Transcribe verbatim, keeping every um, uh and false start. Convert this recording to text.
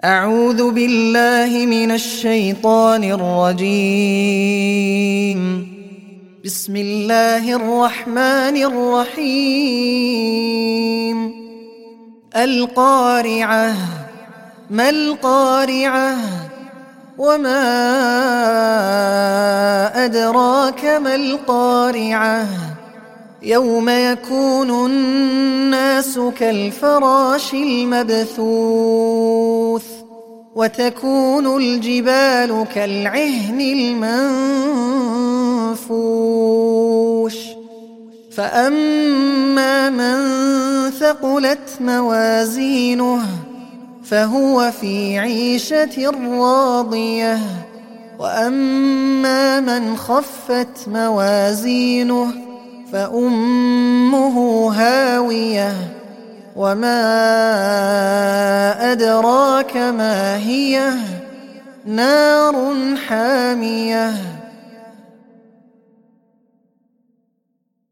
أعوذ بالله من الشيطان الرجيم. بسم الله الرحمن الرحيم. القارعة. ما القارعة؟ وما أدراك ما القارعة؟ يوم يكون الناس كالفراش المبثوث وتكون الجبال كالعهن المنفوش فأما من ثقلت موازينه فهو في عيشة راضية وأما من خفت موازينه فأمه هاوية وما أدراك ما هي نار حامية